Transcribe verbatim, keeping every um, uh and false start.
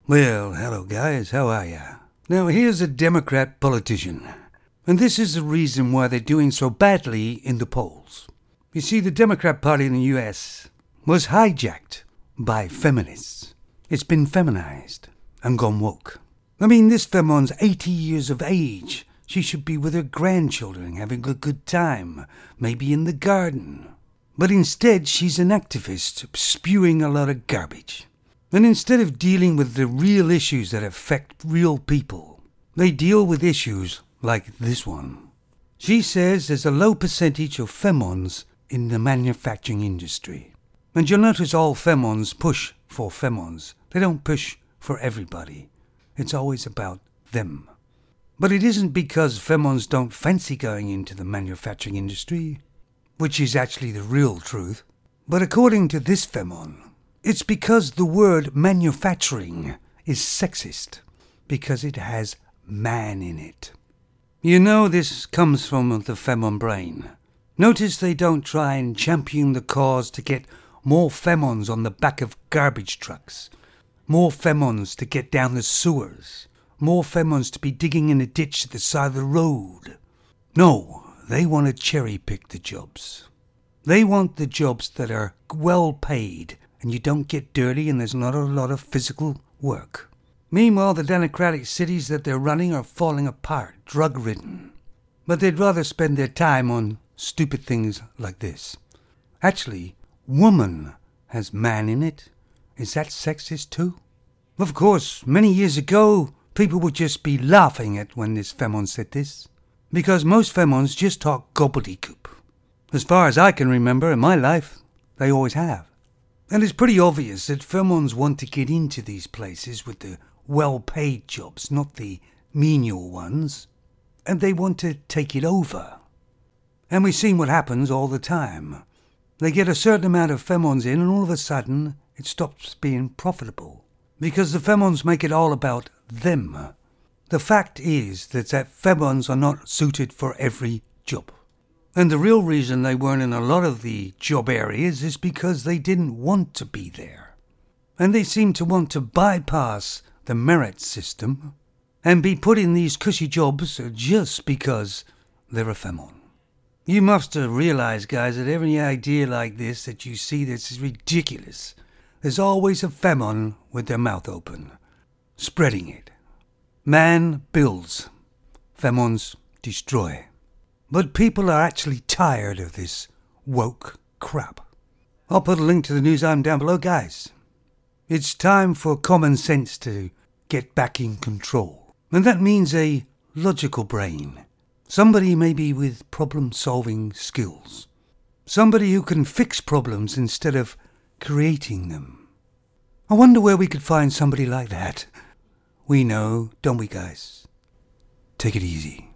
Well, hello guys, how are ya? Now here's a Democrat politician, and this is the reason why they're doing so badly in the polls. You see, the Democrat Party in the U S was hijacked by feminists. It's been feminized and gone woke. I mean, this femon's eighty years of age. She should be with her grandchildren having a good time, maybe in the garden. But instead, she's an activist spewing a lot of garbage. And instead of dealing with the real issues that affect real people, they deal with issues like this one. She says there's a low percentage of femons in the manufacturing industry. And you'll notice all femons push for femons. They don't push for everybody. It's always about them. But it isn't because femons don't fancy going into the manufacturing industry, which is actually the real truth. But according to this femon, it's because the word manufacturing is sexist, because it has man in it. You know this comes from the femon brain. Notice they don't try and champion the cause to get more femons on the back of garbage trucks, more femons to get down the sewers, more femons to be digging in a ditch at the side of the road. No, they want to cherry-pick the jobs. They want the jobs that are well paid and you don't get dirty and there's not a lot of physical work. Meanwhile, the democratic cities that they're running are falling apart, drug-ridden. But they'd rather spend their time on stupid things like this. Actually, woman has man in it. Is that sexist too? Of course, many years ago, people would just be laughing at when this femon said this, because most femons just talk gobbledygook. As far as I can remember in my life, they always have. And it's pretty obvious that femons want to get into these places with the well-paid jobs, not the menial ones, and they want to take it over. And we've seen what happens all the time. They get a certain amount of femons in, and all of a sudden, it stops being profitable. Because the femons make it all about them. The fact is that, that femons are not suited for every job. And the real reason they weren't in a lot of the job areas is because they didn't want to be there. And they seem to want to bypass the merit system and be put in these cushy jobs just because they're a femon. You must have realized, guys, that every idea like this that you see this is ridiculous. There's always a femon with their mouth open, spreading it. Man builds, femons destroy. But people are actually tired of this woke crap. I'll put a link to the news item down below, guys. It's time for common sense to get back in control. And that means a logical brain. Somebody maybe with problem-solving skills. Somebody who can fix problems instead of creating them. I wonder where we could find somebody like that. We know, don't we, guys? Take it easy.